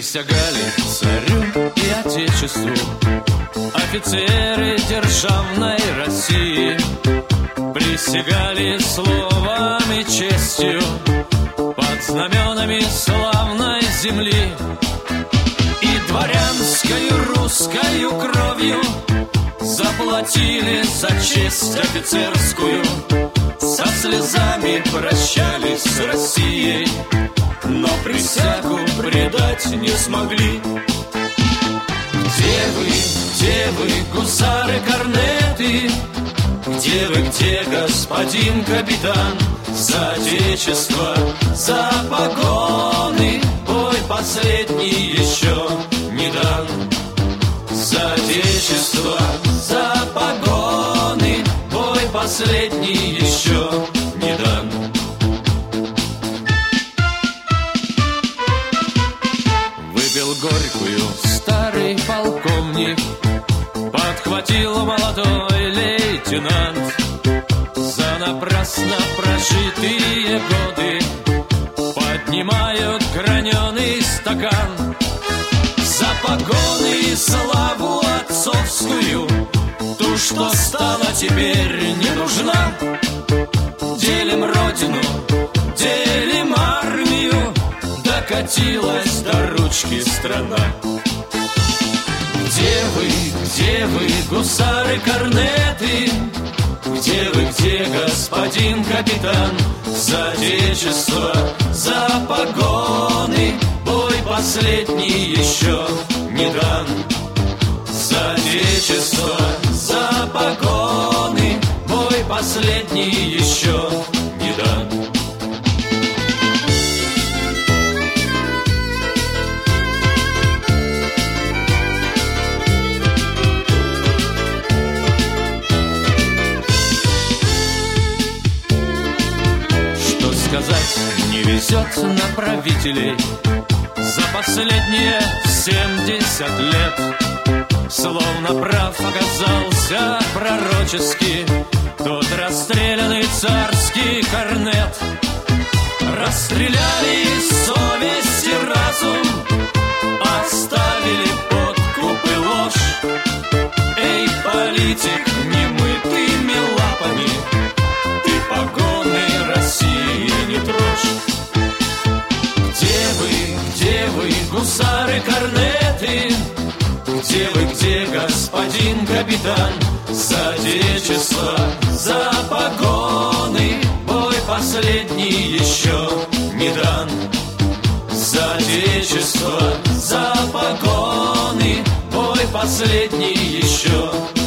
Присягали царю и отечеству офицеры державной России. Присягали словом и честью под знаменами славной земли. И дворянскою русскою кровью заплатили за честь офицерскую. Со слезами прощались с Россией, но присягу предать не смогли. Где вы, гусары, корнеты? Где, господин капитан? За отечество, за погоны бой последний еще не дан. За отечество, за погоны бой последний еще не дан. Выпил горькую старый полковник, подхватил молодой лейтенант. За напрасно прожитые годы поднимают граненый стакан. За погоны и славу отцовскую, ту, что стала теперь не нужна. Делим родину, делим армию, докатилась до ручки страна. Где вы, гусары, корнеты? Где, господин капитан? За отечество, за погоны бой последний еще не дан. За отечество, за погоны бой последний еще не дан. Сказать, не везет на правителей за последние 70 лет. Словно прав оказался пророчески тот расстрелянный царский корнет. Расстреляли совесть и разум, оставили подкуп и ложь. Эй, политик, немытыми лапами ты погоны России не трожь. Где вы, гусары, корнеты? Где, господин капитан? За отечество, за погоны бой последний еще не дан. За отечество, за погоны бой последний еще